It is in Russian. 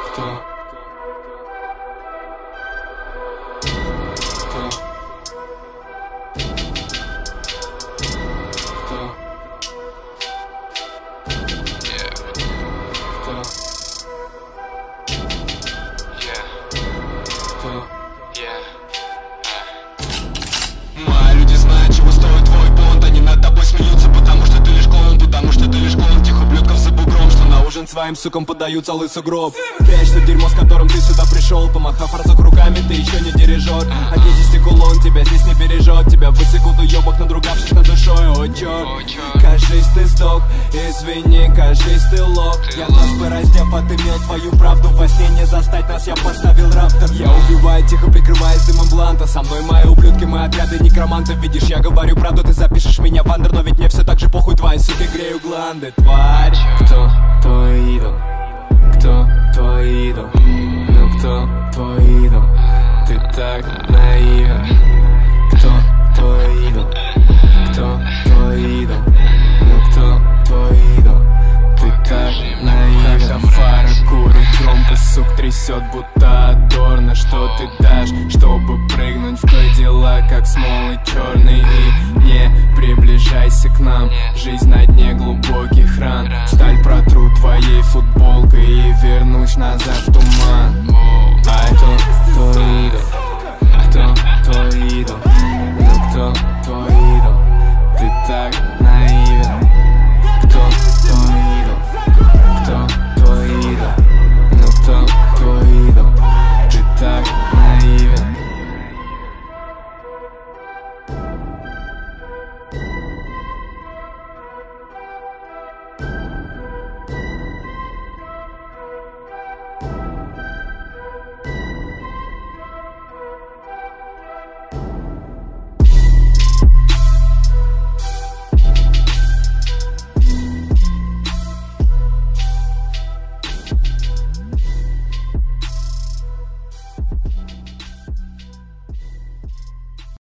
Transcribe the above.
Мои люди знают, чего стоит твой понт. Они над тобой смеются, потому что ты лишь клоун. Потому что ты лишь клоун тех ублюдков за бугром, что на ужин своим сукам подают целый сугроб. Вечно дерьмо, с которым ты сюда пришел. Помахав разок руками, ты еще не дирижер. Оденься кулон, тебя здесь не бережет. Тебя высекут уебок, надругавшись над душой. О, черт, кажись, ты сдох. Извини, кажись, ты лох. Я нас пораздев, отымел твою правду. Во сне не застать нас, я поставил раптор. Я убиваю, тихо прикрываясь дымом бланта. Со мной мои ублюдки, мы отряды некромантов. Видишь, я говорю правду, ты запишешь меня в андер. Но ведь мне все так же похуй, твои суки грею гланды. Тварь, кто твой идол? Кто твой идол? Ну кто твой идол? Ты так наивен. Кто твой идол? Кто твой идол? Ну кто твой идол? Ты так наивен. Когда фара курит громко, сук трясет, будто адорно. Что ты дашь, чтобы прыгнуть в Кадиллак, как смолы черный? И не приближайся к нам, жизнь на дне глубоких ран. Сталь протру твоей футболкой и вернусь назад в